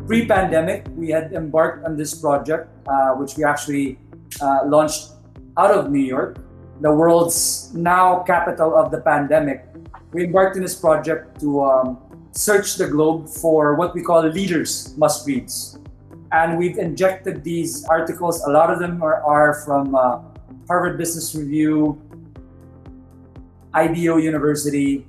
Pre-pandemic, we had embarked on this project, which we actually launched out of New York, the world's now capital of the pandemic. We embarked on this project to search the globe for what we call leaders must-reads. And we've injected these articles. A lot of them are from Harvard Business Review, IDEO University,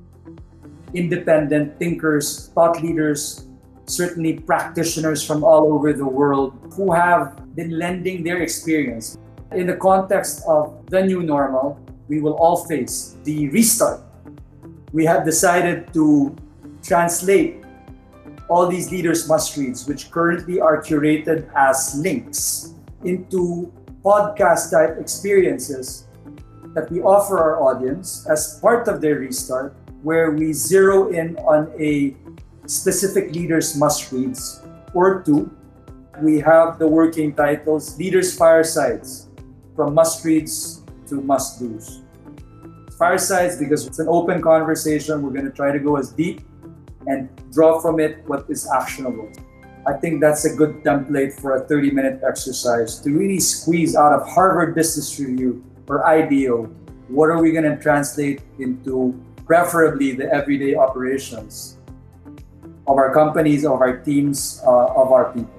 independent thinkers, thought leaders, certainly practitioners from all over the world who have been lending their experience. In the context of the new normal, we will all face the restart. We have decided to translate all these leaders must-reads, which currently are curated as links, into podcast-type experiences that we offer our audience as part of their restart, where we zero in on a specific leaders must-reads or two. We have the working titles, Leaders Firesides, from must-reads to must-dos. Firesides because it's an open conversation. We're going to try to go as deep and draw from it what is actionable. I think that's a good template for a 30-minute exercise to really squeeze out of Harvard Business Review or IDEO, what are we going to translate into preferably the everyday operations of our companies, of our teams, of our people.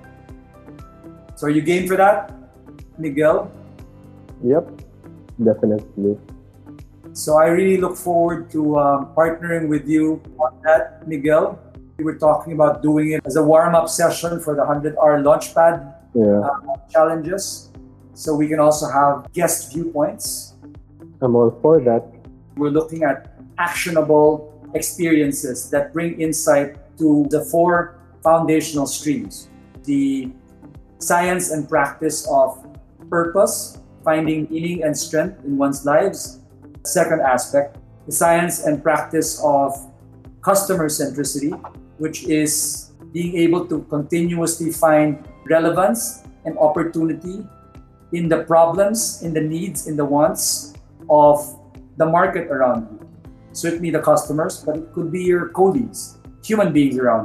So are you game for that, Miguel? Yep, definitely. So I really look forward to partnering with you on that, Miguel. We were talking about doing it as a warm-up session for the 100-hour Launchpad challenges. So we can also have guest viewpoints. I'm all for that. We're looking at actionable experiences that bring insight to the 4 foundational streams. The science and practice of purpose, finding meaning and strength in one's lives. Second aspect, the science and practice of customer centricity, which is being able to continuously find relevance and opportunity in the problems, in the needs, in the wants of the market around you. Certainly the customers, but it could be your colleagues, human beings around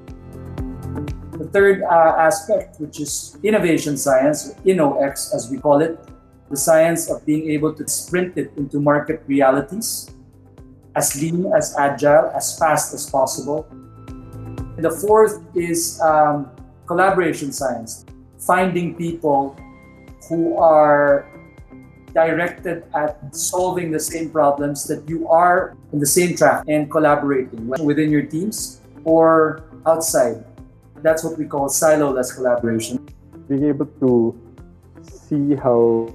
you. The third aspect, which is innovation science, or InnoX as we call it, the science of being able to sprint it into market realities, as lean, as agile, as fast as possible. And the fourth is collaboration science, finding people who are directed at solving the same problems that you are in the same track and collaborating within your teams or outside. That's what we call silo-less collaboration. Being able to see how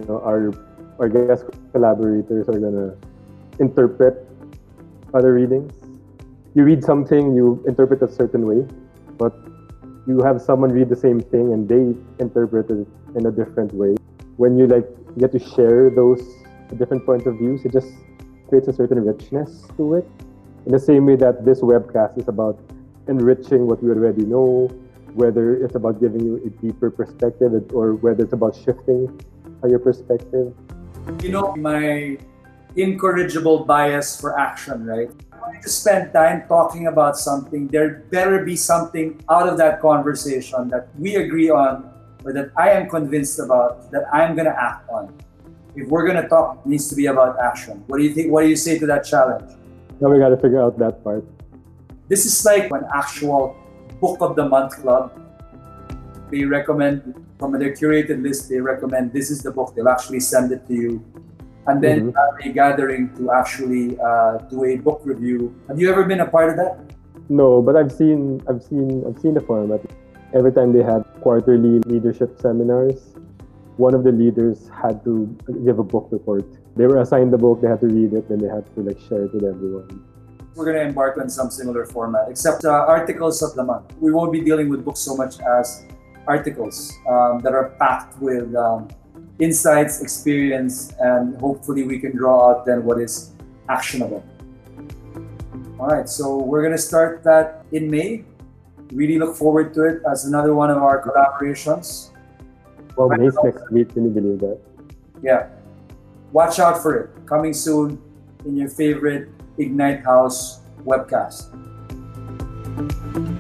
our guest collaborators are gonna interpret other readings. You read something, you interpret a certain way, but you have someone read the same thing and they interpret it in a different way. When you get to share those different points of views, it just creates a certain richness to it. In the same way that this webcast is about enriching what we already know, whether it's about giving you a deeper perspective or whether it's about shifting your perspective. You know, my incorrigible bias for action, right? I want to spend time talking about something. There better be something out of that conversation that we agree on or that I am convinced about that I'm going to act on. If we're going to talk, it needs to be about action. What do you think? What do you say to that challenge? Now we got to figure out that part. This is like an actual Book of the Month club. They recommend, from their curated list, they recommend this is the book. They'll actually send it to you. And then a gathering to actually do a book review. Have you ever been a part of that? No, but I've seen the format. Every time they had quarterly leadership seminars, one of the leaders had to give a book report. They were assigned the book, they had to read it, and they had to share it with everyone. We're going to embark on some similar format, except articles of the month. We won't be dealing with books so much as articles that are packed with insights, experience, and hopefully we can draw out then what is actionable. All right, so we're going to start that in May. Really look forward to it as another one of our collaborations. Well, May's next week, can you believe that? Yeah. Watch out for it. Coming soon in your favorite Ignite House webcast.